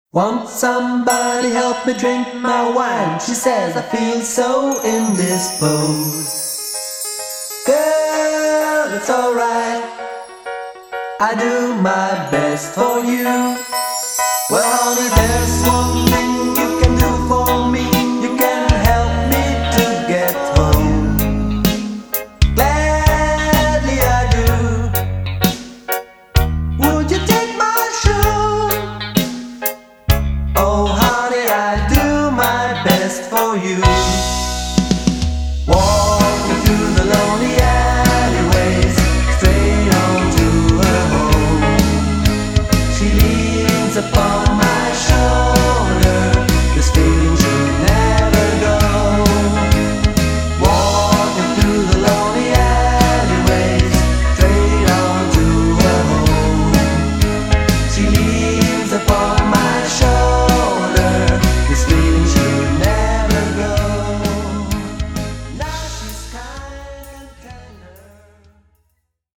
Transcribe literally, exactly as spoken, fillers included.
Won't somebody help me drink my wine? She says I feel so indisposed. Girl, it's alright, I do my best for you. Well, honey, there's one